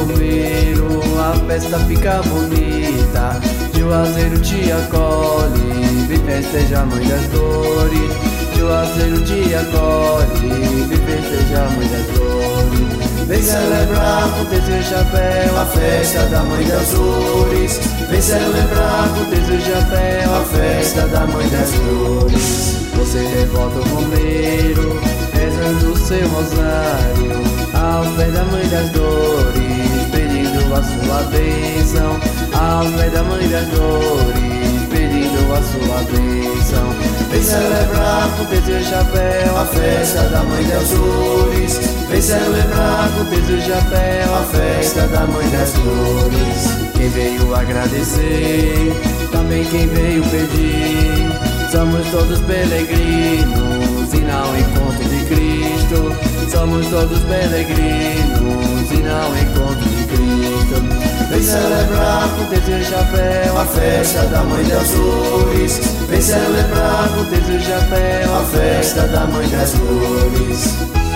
romeiro, a festa fica bonita. Juazeiro te acolhe, vem festejar Mãe das Dores. Juazeiro te acolhe, vem festejar Mãe das Dores. Vem celebrar com teu chapéu a festa da Mãe das Dores. Vem celebrar com teu chapéu a festa da Mãe das Dores. Você revolta o romeiro, rezando o seu rosário aos pés da Mãe das Dores, pedindo a sua bênção. Aos pés da Mãe das Dores, pedindo a sua bênção. Vem celebrar com teu chapéu a festa da Mãe das Dores. Vem celebrar com teu chapéu a festa da Mãe das Dores. Quem veio agradecer, também quem veio pedir. Somos todos peregrinos, e ao encontro de Cristo. Somos todos peregrinos, e ao encontro de Cristo. Vem celebrar com teu chapéu a festa da Mãe das Dores. Vem celebrar com teu chapéu a festa da Mãe das Dores.